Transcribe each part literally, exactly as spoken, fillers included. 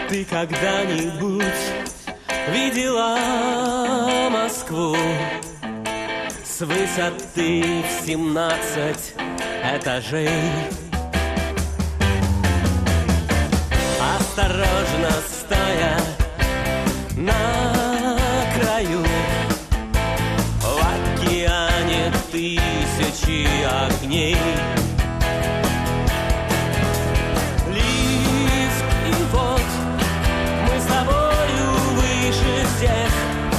Ты когда-нибудь видела Москву с высоты в семнадцать этажей? Осторожно стоя на краю, в океане тысячи огней. Лифт, и вот мы с тобою выше всех.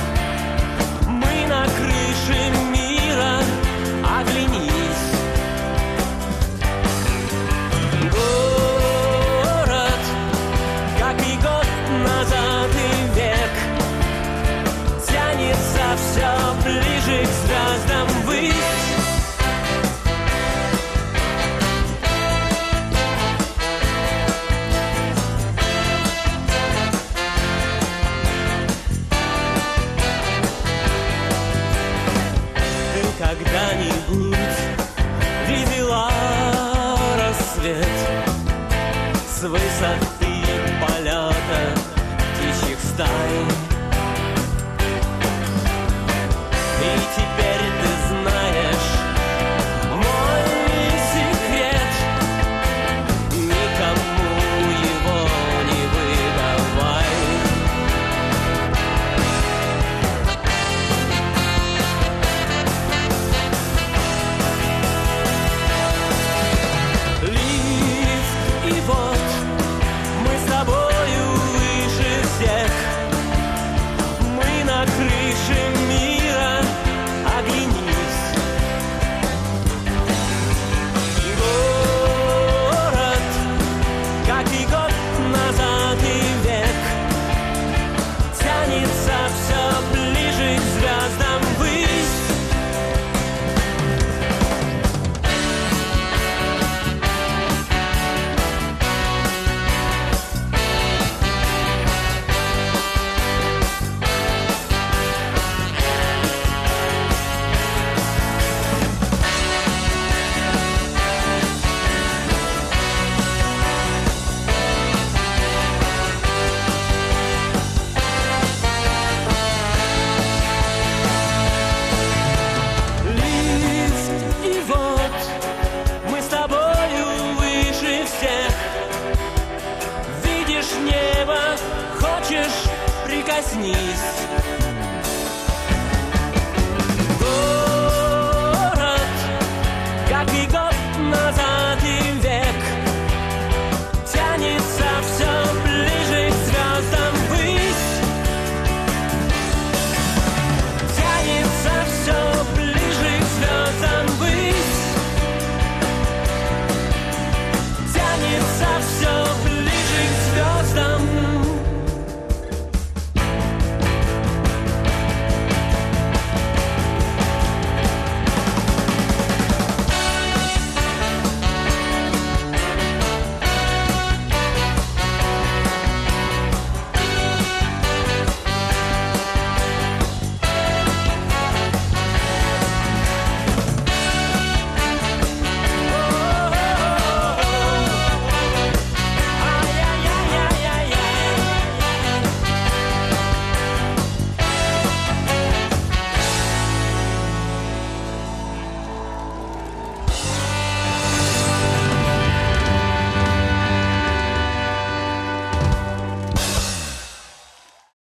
Мы на крыше мира, оглянись. Город, как и год назад и век, тянется все ближе к звездам ввысь. Ты когда-нибудь видела рассвет с высоты полета птичьих стай?